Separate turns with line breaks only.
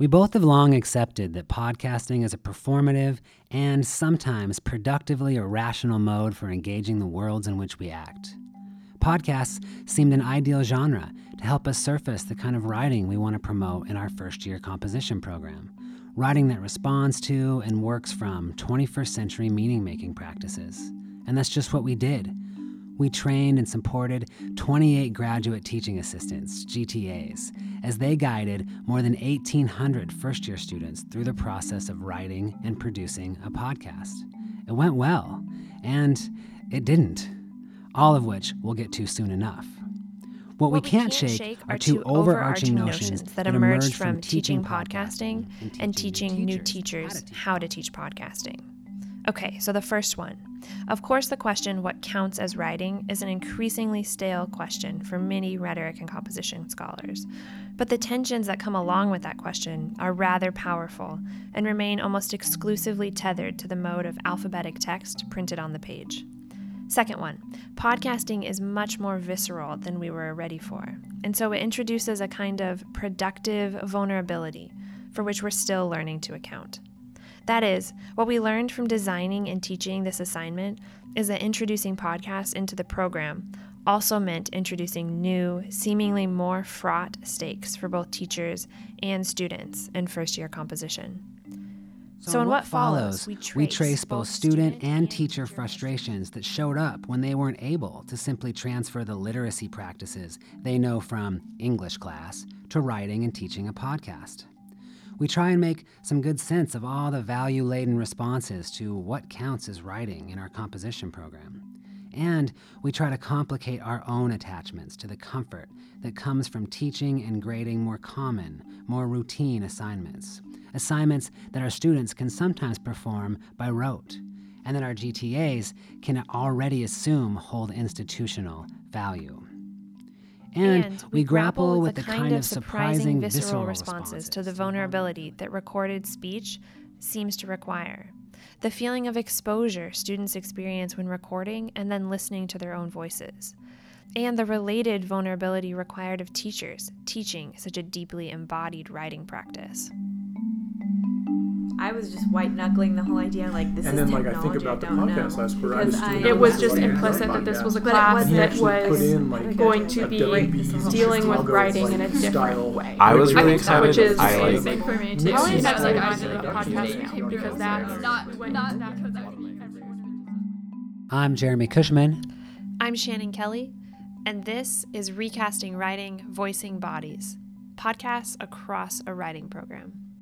We both have long accepted that podcasting is a performative and sometimes productively irrational mode for engaging the worlds in which we act. Podcasts seemed an ideal genre to help us surface the kind of writing we want to promote in our first-year composition program, writing that responds to and works from 21st century meaning-making practices. And that's just what we did. We trained and supported 28 graduate teaching assistants, GTAs, as they guided more than 1,800 first-year students through the process of writing and producing a podcast. It went well, and it didn't, all of which we'll get to soon enough. What we can't shake are two overarching notions that emerged from teaching podcasting and teaching new teachers how to teach podcasting.
Okay, so the first one. Of course, the question, what counts as writing, is an increasingly stale question for many rhetoric and composition scholars. But the tensions that come along with that question are rather powerful and remain almost exclusively tethered to the mode of alphabetic text printed on the page. Second one, podcasting is much more visceral than we were ready for, and so it introduces a kind of productive vulnerability for which we're still learning to account. That is, what we learned from designing and teaching this assignment is that introducing podcasts into the program also meant introducing new, seemingly more fraught stakes for both teachers and students in first-year composition.
So in what follows, we trace both student and teacher frustrations that showed up when they weren't able to simply transfer the literacy practices they know from English class to writing and teaching a podcast. We try and make some good sense of all the value-laden responses to what counts as writing in our composition program. And we try to complicate our own attachments to the comfort that comes from teaching and grading more common, more routine assignments that our students can sometimes perform by rote, and that our GTAs can already assume hold institutional value. And we grapple with the kind of surprising visceral responses
to the vulnerability that recorded speech seems to require. The feeling of exposure students experience when recording and then listening to their own voices. And the related vulnerability required of teachers teaching such a deeply embodied writing practice.
I was just white-knuckling the whole idea, like, this is technology,
I think about the podcast class where I was doing
it was just implicit that this was a class that was going to be dealing with writing in a different way.
I was really excited.
Which is
amazing
for me too. Probably that's like I did a podcast now because that's not.
I'm Jeremy Cushman.
I'm Shannon Kelly, and this is Recasting Writing, Voicing Bodies, podcasts across a writing program.